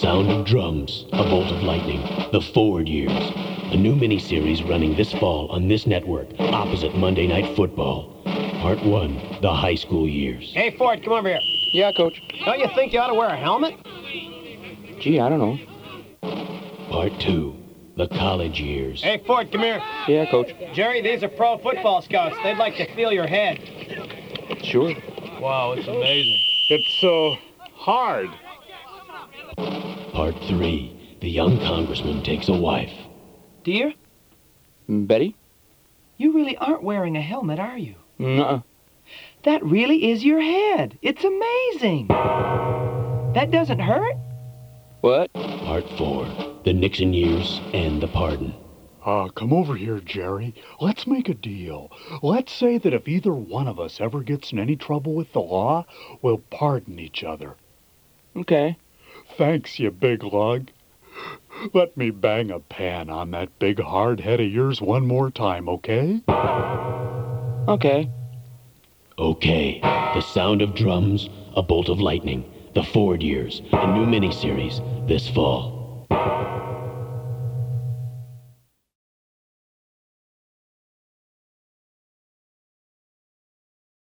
Sound of Drums, A Bolt of Lightning, The Forward Years. A new miniseries running this fall on this network, opposite Monday Night Football. Part 1, The High School Years. Hey, Ford, come over here. Yeah, Coach. Don't you think you ought to wear a helmet? Gee, I don't know. Part 2, The College Years. Hey, Ford, come here. Yeah, Coach. Jerry, these are pro football scouts. They'd like to feel your head. Sure. Wow, it's amazing. It's so hard. Part 3, The Young Congressman Takes a Wife. Dear, Betty? you really aren't wearing a helmet, are you? Nuh-uh. That really is your head. It's amazing. That doesn't hurt? What? Part 4, The Nixon Years and the Pardon. Come over here, Jerry. Let's make a deal. Let's say that if either one of us ever gets in any trouble with the law, we'll pardon each other. Okay. Thanks, you big lug. Let me bang a pan on that big hard head of yours one more time, okay? Okay. Okay, The Sound of Drums, A Bolt of Lightning, The Forward Years, a new miniseries this fall.